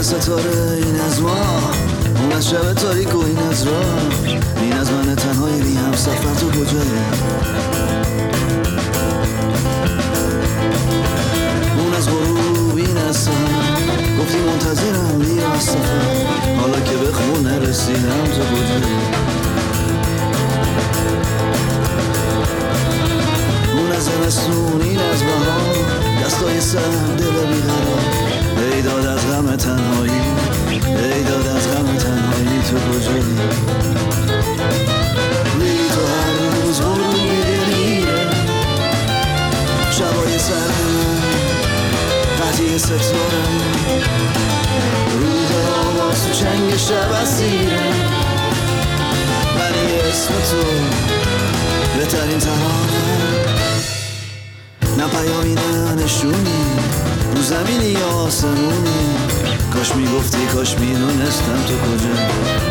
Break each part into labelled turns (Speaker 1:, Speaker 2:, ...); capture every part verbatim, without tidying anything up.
Speaker 1: ستاره این از ما، اون از شب تاریک و این از راه، این از من تنهای بی هم سفر تو کجایی؟ اون از غروب این از سهر، گفتی منتظرم بیا از سفر، حالا که به خونه رسیدم تو کجایی؟ اون از زمستون این از بهار، دستای سر دل بیقرار، ای داد از غم تنهایی، ای داد از غم تنهایی تو کجایی؟ بی تو هر روز غروبی دلیره، شبای سر قطعی ستاره، روز آواز تو چنگ شب اسیره، ولی اسم تو بهترین ترانه، نه پیامی نه نشونی، رو زمینی یا آسمونی، کاش میگفتی کاش میدونستم تو کجا.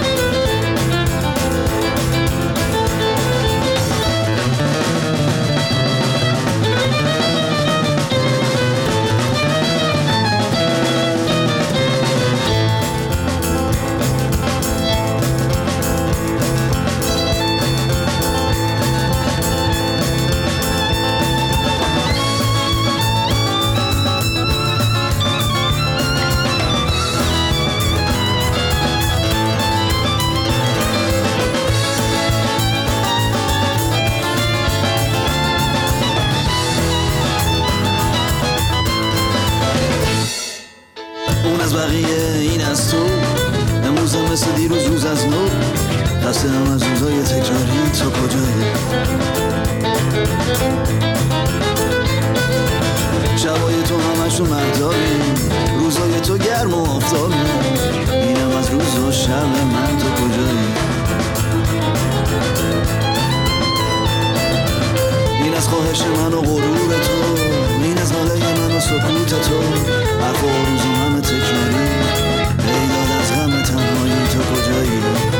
Speaker 1: بقیه این از تو، امروز هم مثل دیروز روز از نو، دسته هم از روزای تکراری تو کجایی؟ شبای تو همشون مهتابی، روزای تو گرم و آفتابی، اینم از روز و شب من تو کجایی؟ این از خواهش من و غرور تو، این از ناله من و سکوت تو، حرف و روز و همه تکراری، ای داد از غم تنهایی تو کجایی؟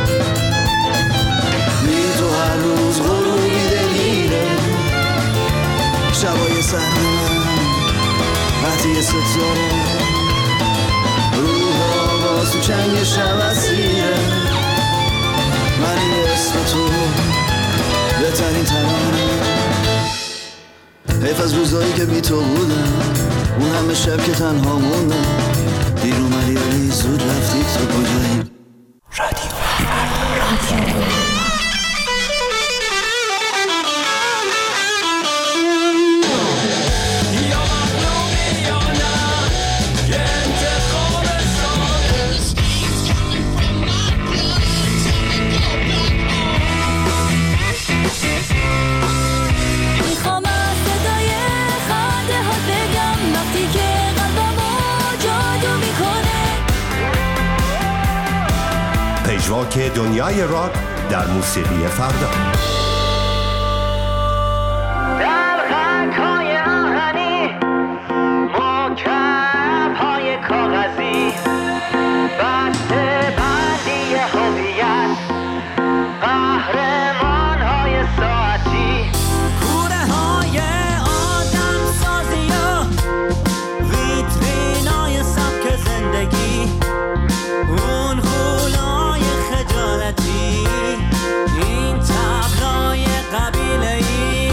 Speaker 1: بی تو هر روز غروبی دلیره، شبای سر من قطعی ستاره، روح آواز تو چنگ شب اسیره، من این اسم تو بهترین ترانه، حیف از روزایی که بی تو بودم، اون همه شب که تنها موندم، دیر اومدی ولی زود رفتی تو کجایی؟ رادیو رادیو
Speaker 2: پژواک دنیای راک در موسیقی فردا.
Speaker 3: در خاک‌های آهنی، مکعب‌های کاغذی، بسته بندی هویت، قهرمان‌های ساعتی، کوره‌های آدم‌سازی و ویترینای سبک زندگی، اون غولای خجالتی، این تبلای قبیله‌ای،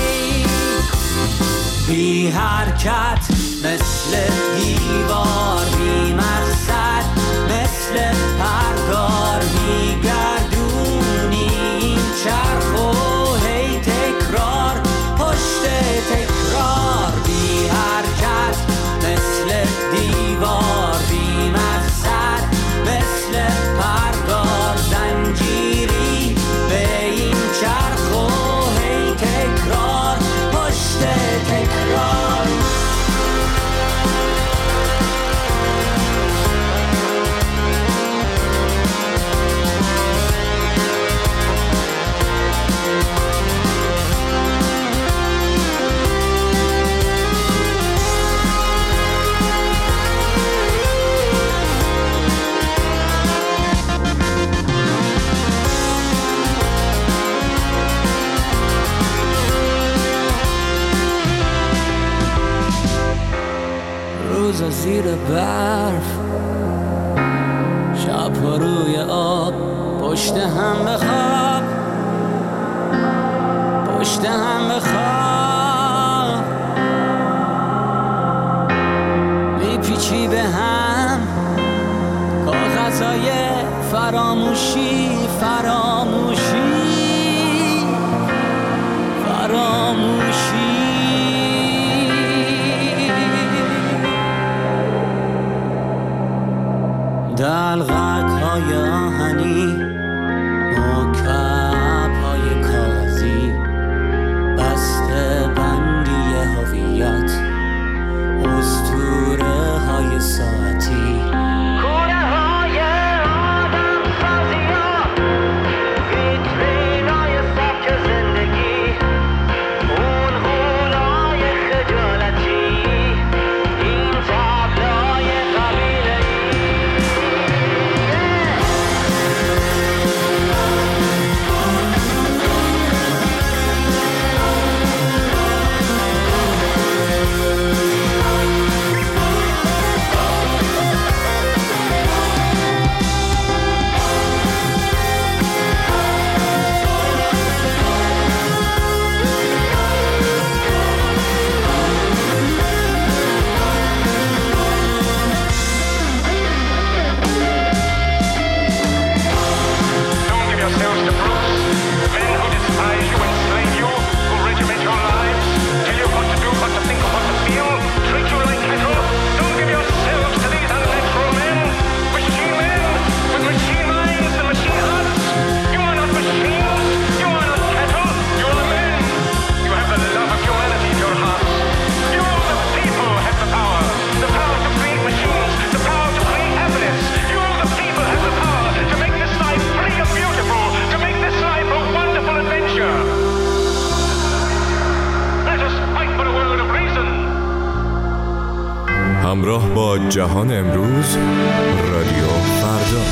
Speaker 3: بی حرکت مثل دیوار، بی مقصد مثل پرگار، میگردونی این چرخ و هی تکرار پشت تکرار، بی حرکت مثل دیوار، بی مقصد مثل پرگار، زنجیری به این چرخ و هی تکرار پشت تکرار. روز زیر برف، لب و روی آب پشت هم بخواب پشت هم بخواب میپیچی به هم کاغذهای فراموشی فراموشی فراموشی دلغک های آهنی مکعب های کاغذی بسته بندی هویت اسطوره های ساعتی کوره های آدم سازی ها ویترین های سبک زندگی اون غولای خجالتی این تابلای قبیله
Speaker 4: همراه با جهان امروز رادیو فردا.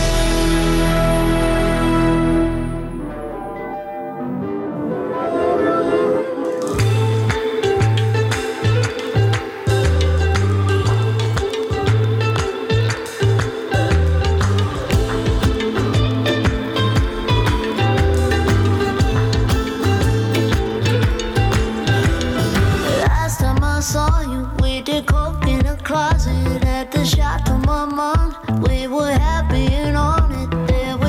Speaker 5: Closet at the Chateau Marmont. We were happy and on it. There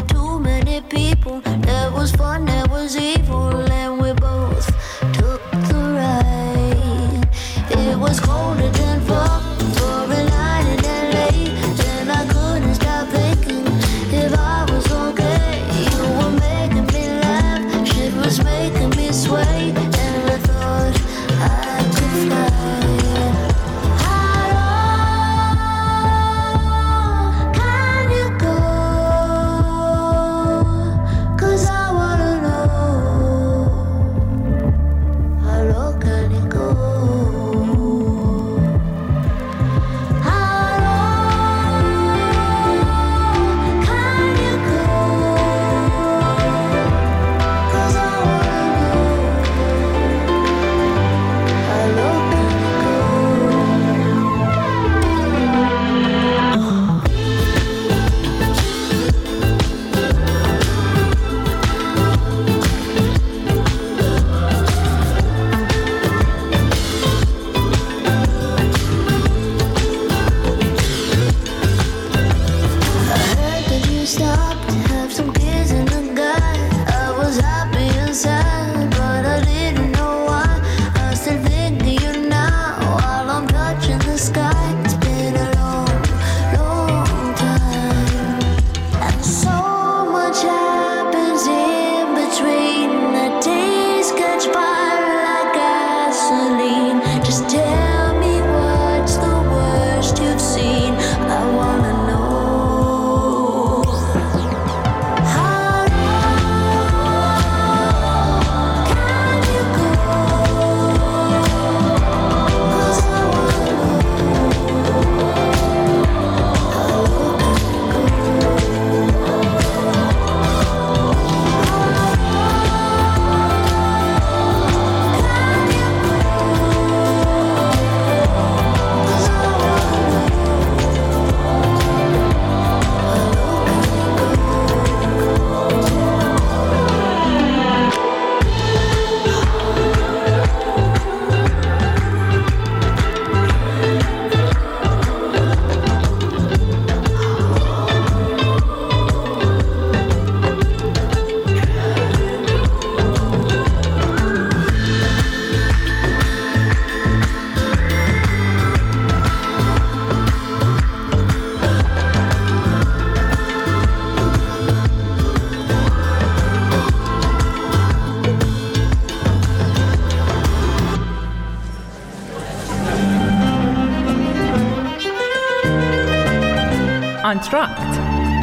Speaker 5: آنتراکت.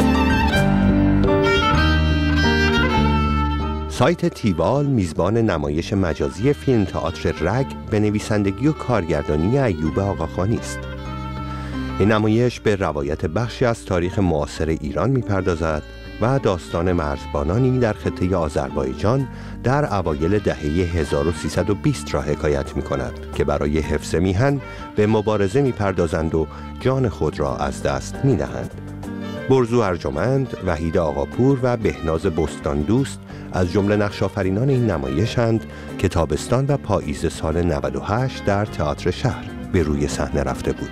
Speaker 2: سایت تیوال میزبان نمایش مجازی فیلم تئاتر رگ به نویسندگی و کارگردانی ایوب آقاخانی است. این نمایش به روایت بخشی از تاریخ معاصر ایران میپردازد و داستان مرزبانانی در خطه آذربایجان در اوایل دهه هزار و سیصد و بیست را حکایت می‌کند که برای حفظ میهن به مبارزه می‌پردازند و جان خود را از دست می‌دهند. برزو ارجمند، وحید آقاپور و بهناز بستان دوست از جمله نقش‌آفرینان این نمایش‌اند که تابستان و پاییز سال نود و هشت در تئاتر شهر به روی صحنه رفته بود.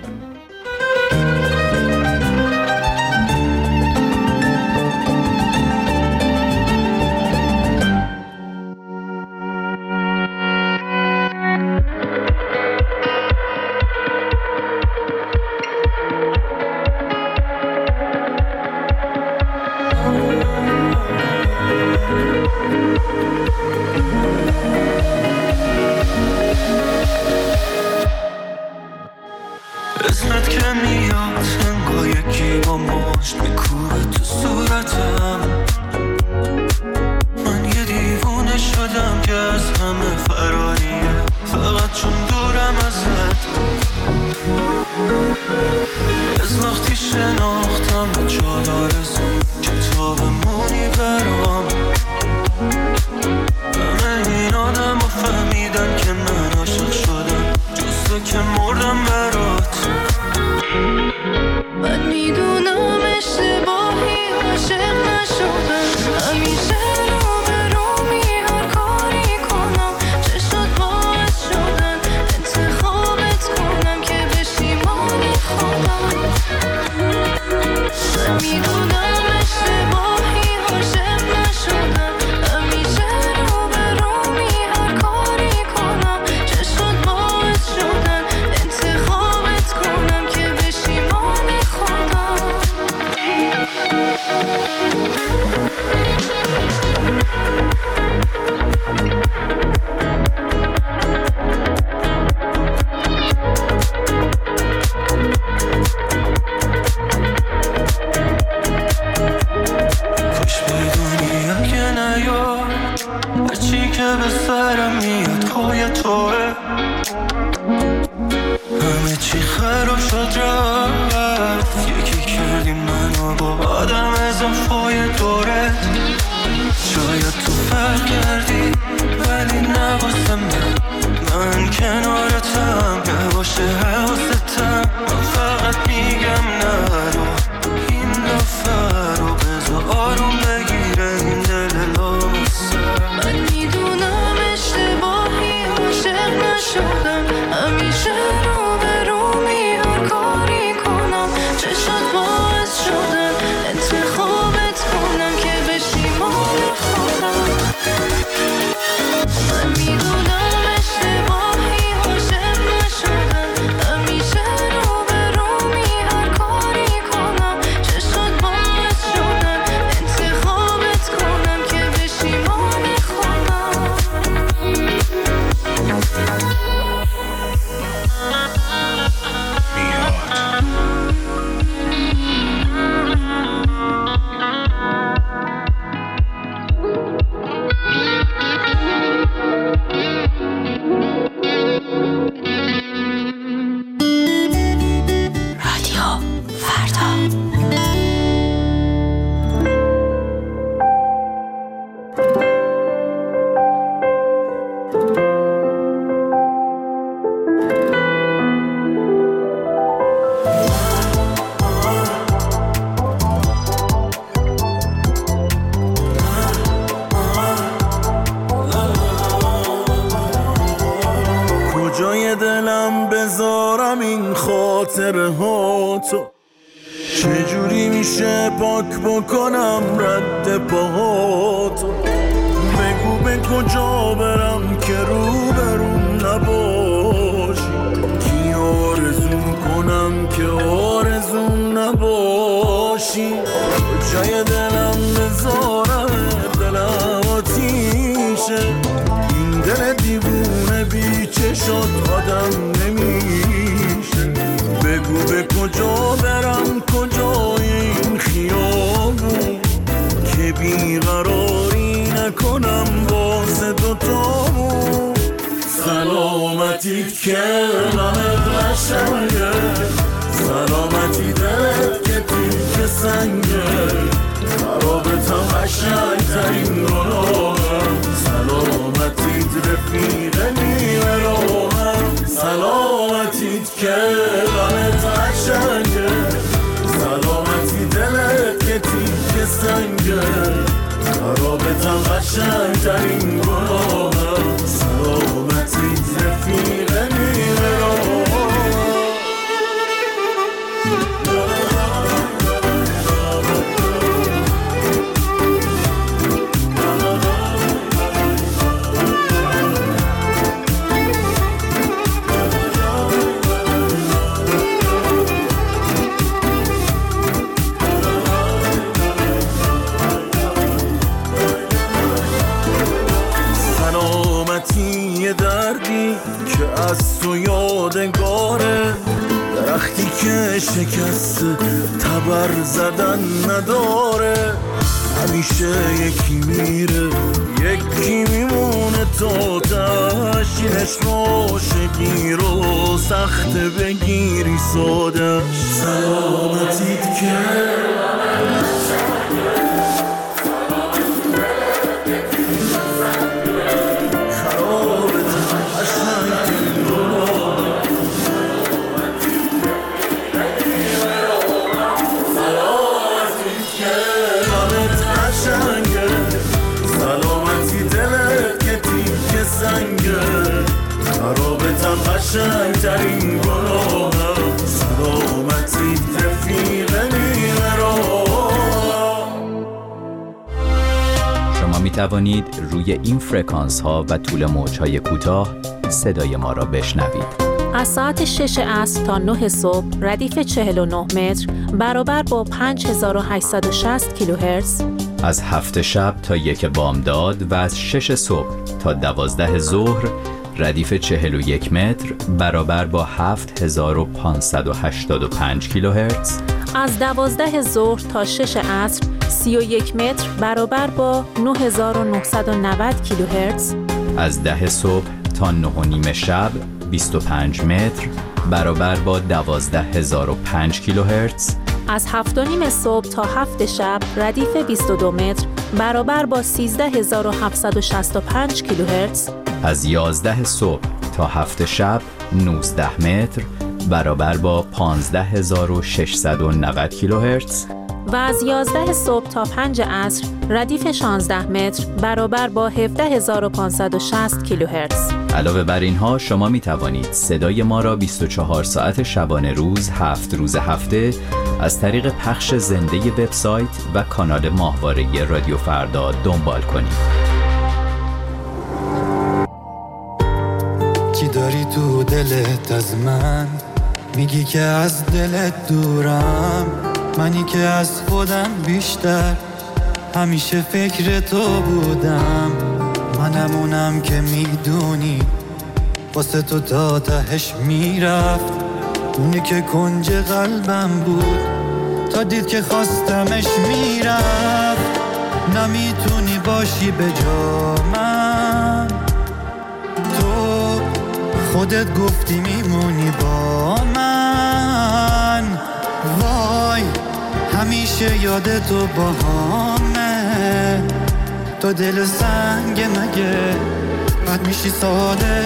Speaker 6: اسمت که میاد انگار یکی با مشت میکوبه تو صورتم. من یه دیوونه شدم که از همه فراریه، فقط چون دورم ازت. از وقتی شناختم چال آرزو کتابمونی برام. همه این آدم رو فهمیدن که من عاشق شدم، جز که مردم برات.
Speaker 7: من میدونم اشتباهی عاشق نشدم، همیشه رو به رومی هر کاری کنم چشات باعث شدن انتخابت کنم که بشیمانی خودم. من میدونم اشتباهی عاشق نشدم، همیشه رو به رومی هر کاری کنم چشات باعث شدن انتخابت کنم که بشیمانی خودم.
Speaker 6: کاش بدونی اگه نیاد هرچی که به سرم میاد پای توه. همه چی خراب شد رفت، یکی کردی منو با آدم اضافای دورت. شاید تو فرق کردی ولی نواسه من، من کنارتم نباشه حواستم. من فقط میگم نرو این دفعه رو بذار آروم بگیره این دل لامسه.
Speaker 7: من میدونم اشتباهی عاشق نشدم، همیشه رو به رومی هر کاری کنم چشات باعث شدن انتخابت کنم که بشیمانی خودم. من میدونم اشتباهی عاشق نشدم، همیشه رو به رومی هر کاری کنم چشات باعث شدن انتخابت کنم که بشیمانی خودم.
Speaker 8: رادیو فردا.
Speaker 6: کجای دلم بذارم این خاطره ها تو، چجوری میشه پاک بکنم رد پاهاتو. بگو به کجا برم که رو برون نباشی، کی آرزو کنم که آرزو نباشی. کجای دلم بذارم دلم آتیشه، این دل دیوونه بی چشات آدم نمیشه. بگو به کجا برم کجای بیقراری نکنم واسه دوتامون. سلامتیت که غمت قشنگه، سلامتی دلت که تیک سنگه، رابطم قشنگترین گناهم. سلامتیت رفیق نیمه راهم، سلامتیت که غمت قشنگه، سلامتی دلت که تیک سنگه، رابطم قشنگترین گناهم. سلامتیت رفیق نیمه راهم. یه دردی که از تو یادگاره، درختی که شکست تبر زدن نداره. همیشه یکی میره یکی میمونه تا تشینش عاشقی رو سخت بگیری سادش. سلامتیت که قشنگترین گناهم. سلامتی رفیق نیمه راهم.
Speaker 5: شما می توانید روی این فرکانس ها و طول موج های کوتاه صدای ما را بشنوید.
Speaker 8: از ساعت شش عصر تا نه صبح ردیف چهل و نه متر برابر با پنج هزار و هشتصد و شصت کیلوهرتز.
Speaker 5: از هفت شب تا یک بامداد و از شش صبح تا دوازده ظهر ردیف چهل و یک متر برابر با هفت هزار و پانصد و هشتاد و پنج کیلوهرتز.
Speaker 8: از دوازده ظهر تا شش عصر سی و یک متر برابر با نه هزار و نهصد و نود کیلوهرتز.
Speaker 5: از ده صبح تا نه و نیم شب بیست و پنج متر برابر با دوازده هزار و پنج کیلوهرتز.
Speaker 8: از هفت و نیم صبح تا هفت شب ردیف بیست و دو متر برابر با سیزده هزار و هفتصد و شصت و پنج کیلوهرتز.
Speaker 5: از یازده صبح تا هفت شب نوزده متر برابر با پانزده هزار و ششصد و نود کیلوهرتز.
Speaker 8: و از یازده صبح تا پنج عصر ردیف شانزده متر برابر با هفده هزار و پانصد و شصت کیلوهرتز.
Speaker 5: علاوه بر اینها شما می توانید صدای ما را بیست و چهار ساعت شبانه روز هفت روز هفته از طریق پخش زنده وبسایت و کانال ماهواره رادیو فردا دنبال کنید.
Speaker 9: چی داری تو دلت از من؟ میگی که از دلت دورم، منی که از خودم بیشتر همیشه فکر تو بودم. منم اونم که میدونی واسه تو تا تهش میرفت، اونی که کنج قلبم بود تا دید که خواستمش میرفت. نمیتونی باشی به جا من، تو خودت گفتی میمونی با من. وای همیشه یاد تو با همه، تو دل سنگ مگه بد میشی ساده.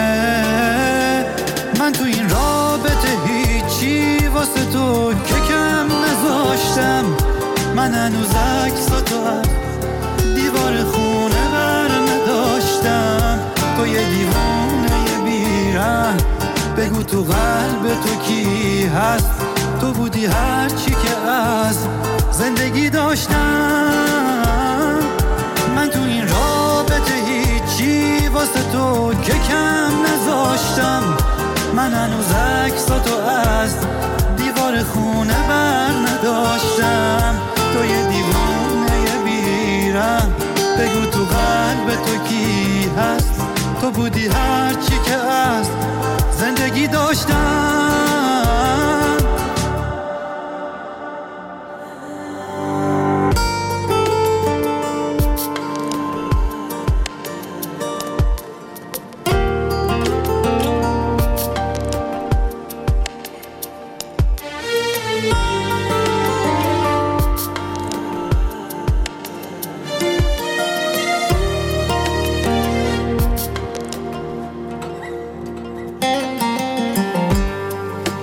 Speaker 9: من تو این رابطه هیچی واسه تو که کم نذاشتم. من هنوز عکساتو از دیوار خونه بر نداشتم. تو یه دیوانه یه بیرم، بگو تو قلب تو کی هست؟ تو بودی هر چی که از زندگی داشتم. من تو این رابطه هیچی واسه تو که کم نذاشتم. من هنوز عکساتو از دیوار خونه بر نداشتم. تو یه دیوانه یه بیرم، بگو تو قلب تو کی هست؟ تو بودی هر چی که از زندگی داشتم.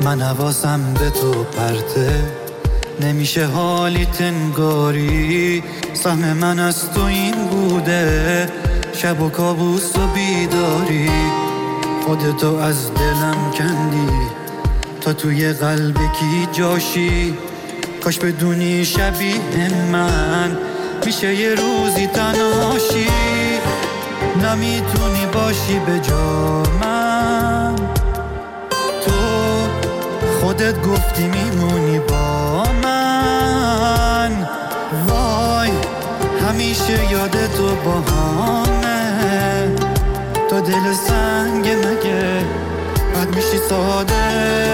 Speaker 9: من حواسم به تو پرته، نمیشه حالی تنگاری. سهم من از تو این بوده، شب و کابوس و بیداری. خودتو از دلم کندی تا توی قلب کی جاشی. کاش بدونی شبیه من میشه یه روزی تنهاشی. نمیتونی باشی به جا من، تو خودت گفتی میمونی با من. وای همیشه یاد تو با همه، تو دل سنگ مگه بد میشی ساده.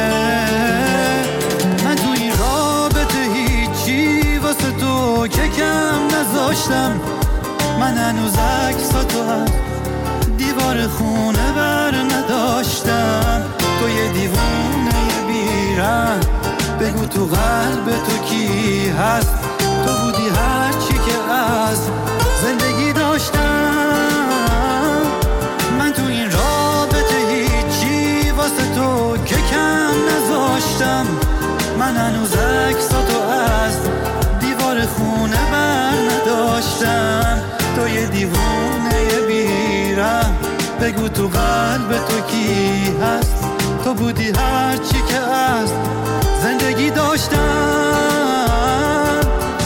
Speaker 9: من تو این رابطه هیچی واسه تو که کم نذاشتم. من هنوز عکساتو از دیوار خونه بر نداشتم. تو یه دیوونه بیرم، بگو تو قلب تو کی هست. تو بودی هر چی که از زندگی داشتم. من تو این رابطه هیچی واسه تو که کم نذاشتم. من هنوز عکساتو از دیوار خونه بر نداشتم. تو یه دیوونه بیرم، بگو تو قلب تو کی هست. تو بودی هر چی که از زندگی داشتم.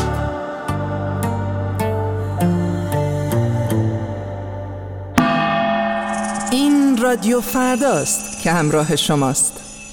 Speaker 10: این رادیو فرداست که همراه شماست.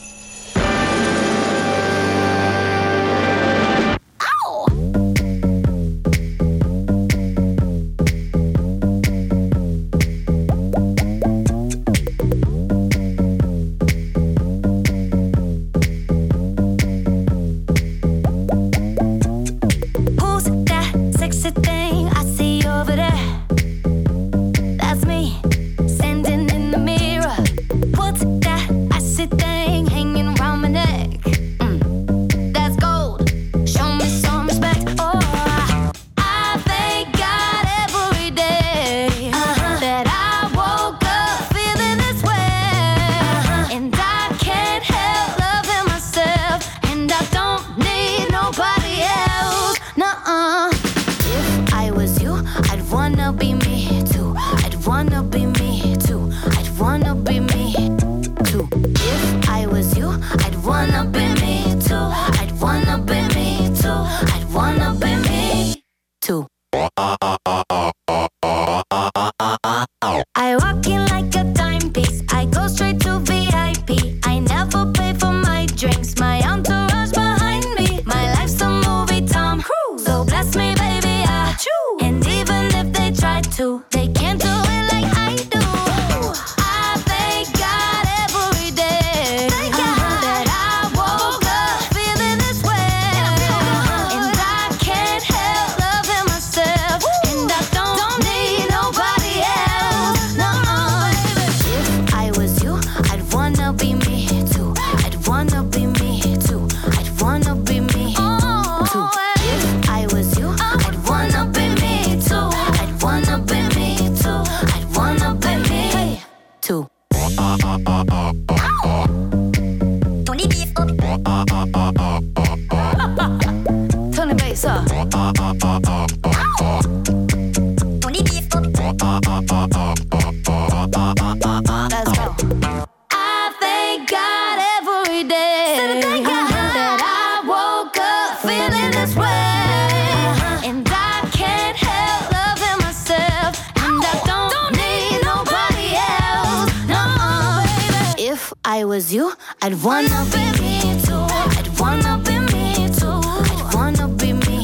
Speaker 7: I was you, I'd wanna be me too. I'd wanna be me too. I'd wanna be me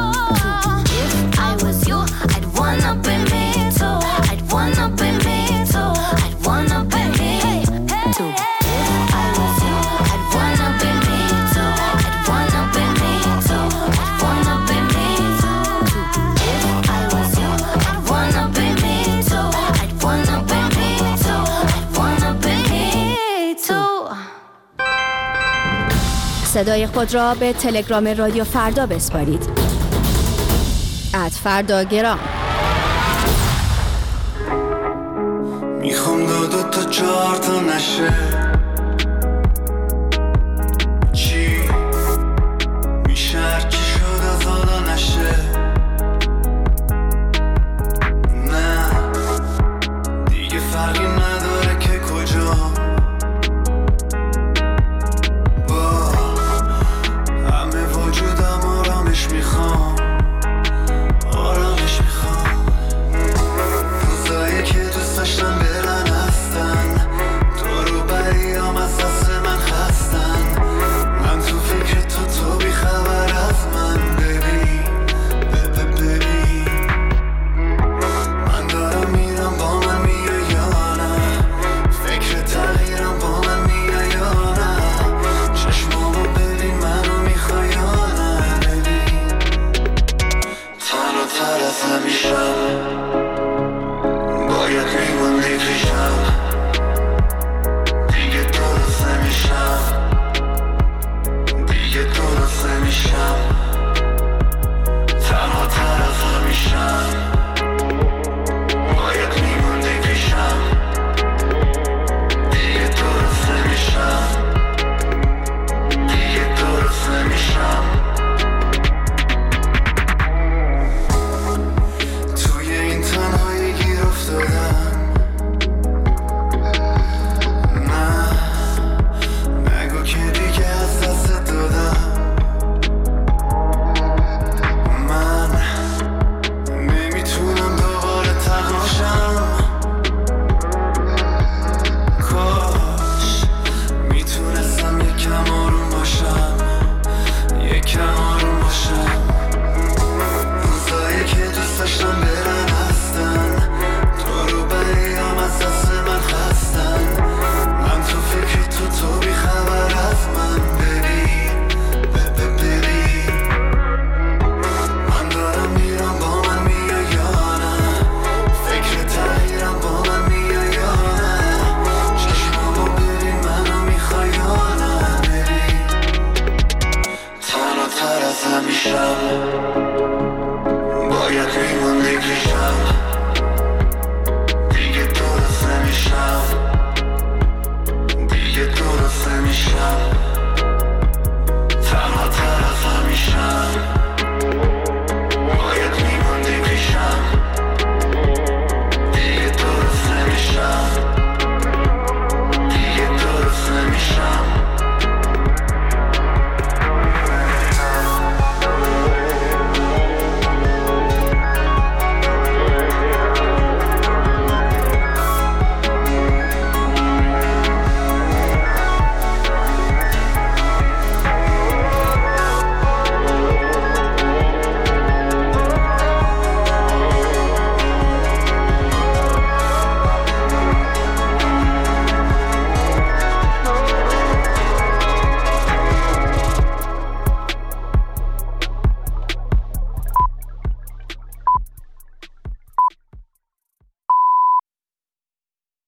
Speaker 7: too. If I was you, I'd wanna be me too. I'd wanna be me too. I'd wanna be me too. If I was you, I'd wanna be me too. I'd wanna be me too. I'd wanna be me too. If I was you, I'd wanna be me too. I'd wanna be me too. I'd wanna be me too.
Speaker 11: صدای خود را به تلگرام رادیو فردا بسپارید. ات فرداگرام.
Speaker 12: میخوام دو دو تا چهار تا نشه،
Speaker 6: فرقی